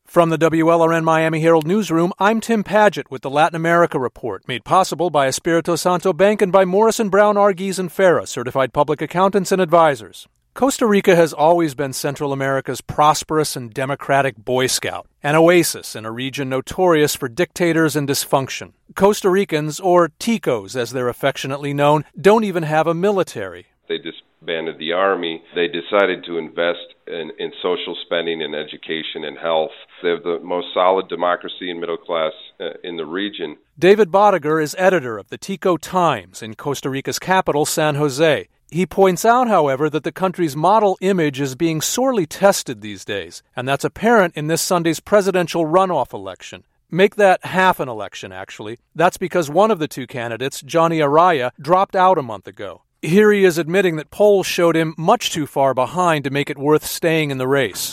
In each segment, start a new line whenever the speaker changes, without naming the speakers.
From the WLRN Miami Herald Newsroom, I'm Tim Padgett with the Latin America Report, made possible by Espirito Santo Bank and by Morrison Brown Arguez and Farah, certified public accountants and advisors. Costa Rica has always been Central America's prosperous and democratic Boy Scout, an oasis in a region notorious for dictators and dysfunction. Costa Ricans, or Ticos as they're affectionately known, don't even have a military.
They disbanded the army. They decided to invest in social spending and education and health. They have the most solid democracy and middle class in the region.
David Bodegar is editor of the Tico Times in Costa Rica's capital, San Jose. He points out, however, that the country's model image is being sorely tested these days, and that's apparent in this Sunday's presidential runoff election. Make that half an election, actually. That's because one of the two candidates, Johnny Araya, dropped out a month ago. Here he is admitting that polls showed him much too far behind to make it worth staying in the race.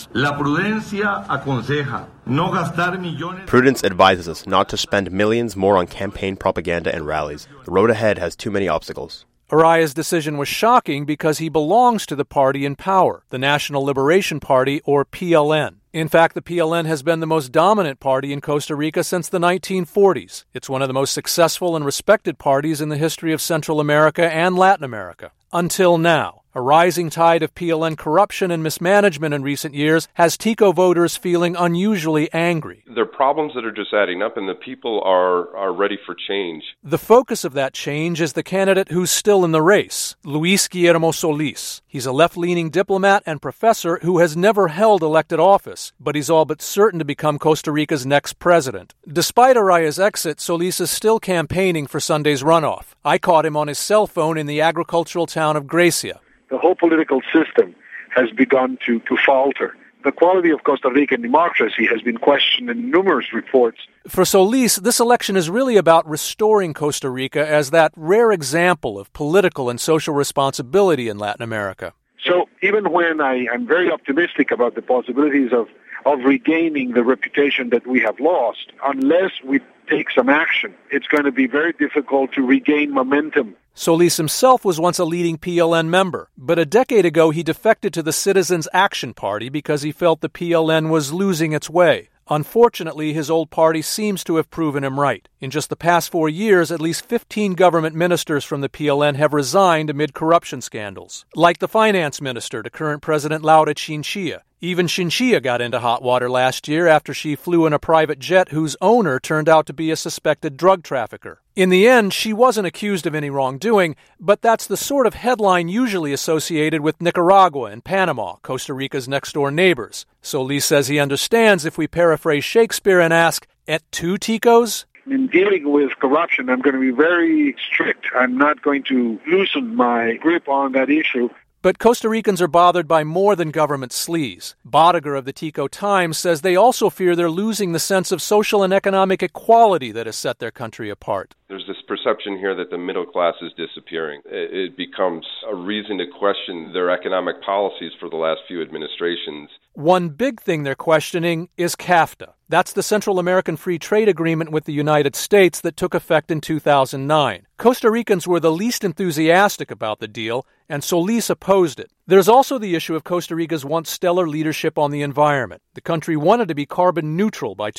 Prudence advises us not to spend millions more on campaign propaganda and rallies. The road ahead has too many obstacles.
Araya's decision was shocking because he belongs to the party in power, the National Liberation Party, or PLN. In fact, the PLN has been the most dominant party in Costa Rica since the 1940s. It's one of the most successful and respected parties in the history of Central America and Latin America. Until now, a rising tide of PLN corruption and mismanagement in recent years has Tico voters feeling unusually angry.
There are problems that are just adding up, and the people are ready for change.
The focus of that change is the candidate who's still in the race, Luis Guillermo Solís. He's a left-leaning diplomat and professor who has never held elected office, but he's all but certain to become Costa Rica's next president. Despite Araya's exit, Solís is still campaigning for Sunday's runoff. I caught him on his cell phone in the agricultural town of Grecia.
The whole political system has begun to falter. The quality of Costa Rican democracy has been questioned in numerous reports.
For Solís, this election is really about restoring Costa Rica as that rare example of political and social responsibility in Latin America.
So even when I am very optimistic about the possibilities of regaining the reputation that we have lost, unless we take some action, it's going to be very difficult to regain momentum.
Solís himself was once a leading PLN member, but a decade ago he defected to the Citizens Action Party because he felt the PLN was losing its way. Unfortunately, his old party seems to have proven him right. In just the past 4 years, at least 15 government ministers from the PLN have resigned amid corruption scandals, like the finance minister to current President Laura Chinchilla. Even Chinchilla got into hot water last year after she flew in a private jet whose owner turned out to be a suspected drug trafficker. In the end, she wasn't accused of any wrongdoing, but that's the sort of headline usually associated with Nicaragua and Panama, Costa Rica's next-door neighbors. Solís says he understands if we paraphrase Shakespeare and ask, "Et tu, Ticos?"
In dealing with corruption, I'm going to be very strict. I'm not going to loosen my grip on that issue.
But Costa Ricans are bothered by more than government sleaze. Bodegar of the Tico Times says they also fear they're losing the sense of social and economic equality that has set their country apart.
There's this perception here that the middle class is disappearing. It becomes a reason to question their economic policies for the last few administrations.
One big thing they're questioning is CAFTA. That's the Central American Free Trade Agreement with the United States that took effect in 2009. Costa Ricans were the least enthusiastic about the deal, and Solís opposed it. There's also the issue of Costa Rica's once stellar leadership on the environment. The country wanted to be carbon neutral by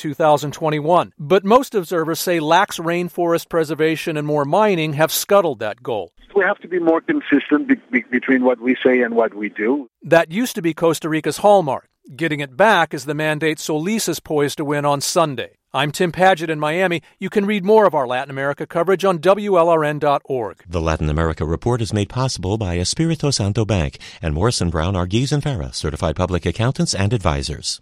2021, but most observers say lax rainforest preservation and more mining have scuttled that goal.
We have to be more consistent between what we say and what we do.
That used to be Costa Rica's hallmark. Getting it back is the mandate Solís is poised to win on Sunday. I'm Tim Padgett in Miami. You can read more of our Latin America coverage on WLRN.org.
The Latin America Report is made possible by Espirito Santo Bank and Morrison Brown Arguez and Farah, certified public accountants and advisors.